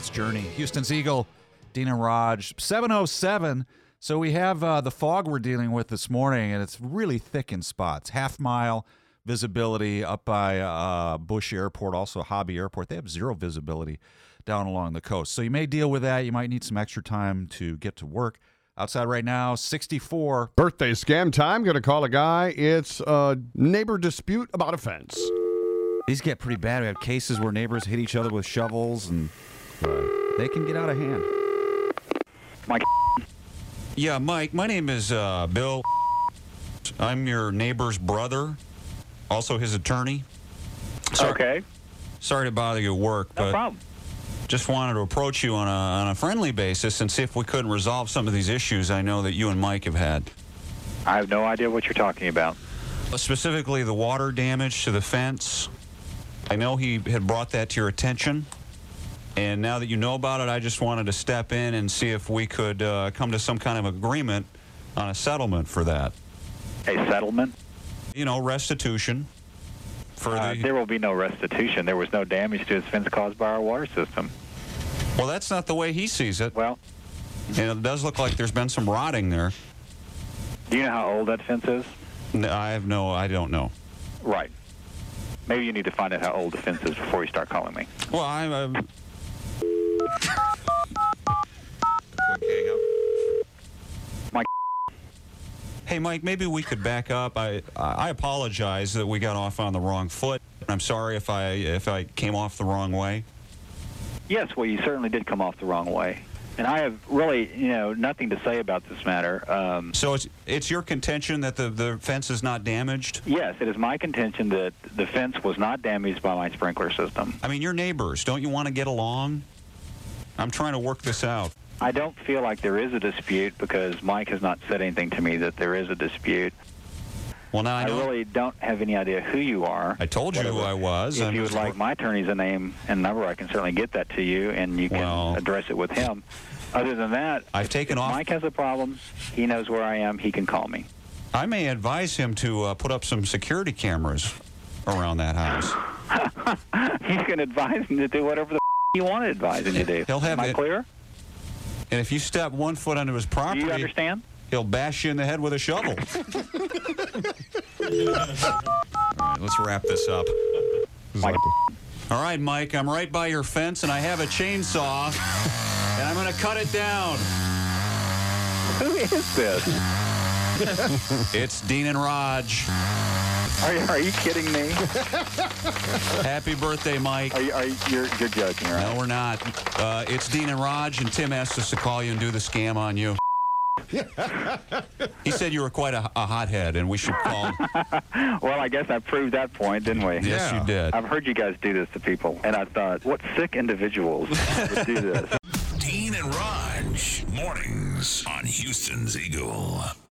That's Journey. Houston's Eagle, Dean and Raj. 7:07. So we have the fog we're dealing with this morning, and it's really thick in spots. Half-mile visibility up by Bush Airport, also Hobby Airport. They have zero visibility down along the coast. So you may deal with that. You might need some extra time to get to work. Outside right now, 64. Birthday scam time. Going to call a guy. It's a neighbor dispute about a fence. These get pretty bad. We have cases where neighbors hit each other with shovels, and they can get out of hand. Mike. Yeah, Mike, my name is Bill. I'm your neighbor's brother, also his attorney. Okay. Sorry to bother you at work, No but problem. just wanted to approach you on a friendly basis and see if we couldn't resolve some of these issues I know that you and Mike have had. I have no idea what you're talking about. Specifically, the water damage to the fence. I know he had brought that to your attention. And now that you know about it, I just wanted to step in and see if we could come to some kind of agreement on a settlement for that. A settlement? You know, restitution. There will be no restitution. There was no damage to his fence caused by our water system. Well, that's not the way he sees it. Well, And it does look like there's been some rotting there. do you know how old that fence is? I don't know. Right. Maybe you need to find out how old the fence is before you start calling me. Well, I'm... Mike. Hey, Mike, maybe we could back up. I apologize that we got off on the wrong foot. I'm sorry if I came off the wrong way. Yes, well, you certainly did come off the wrong way. And I have really, nothing to say about this matter. So it's your contention that the fence is not damaged? Yes, it is my contention that the fence was not damaged by my sprinkler system. I mean, you're neighbors. Don't you want to get along? I'm trying to work this out. I don't feel like there is a dispute because Mike has not said anything to me that there is a dispute. Well, now I know. really don't have any idea who you are. I told you who I was. If you would like my attorney's name and number, I can certainly get that to you, and you can address it with him. Other than that, I've taken off. Mike has a problem. He knows where I am. He can call me. I may advise him to put up some security cameras around that house. You can advise him to do whatever the you want to advise him to do. He'll have Am I it. clear? And if you step 1 foot onto his property, Do you understand? He'll bash you in the head with a shovel. All right, let's wrap this up. Mike. All right, Mike, I'm right by your fence, and I have a chainsaw, and I'm going to cut it down. Who is this? It's Dean and Raj. Are you kidding me? Happy birthday, Mike. You're joking, right? No, we're not. It's Dean and Raj, and Tim asked us to call you and do the scam on you. He said you were quite a hothead, and we should call him. Well, I guess I proved that point, didn't we? Yes, you did. I've heard you guys do this to people, and I thought, what sick individuals would do this? Dean and Raj, mornings on Houston's Eagle.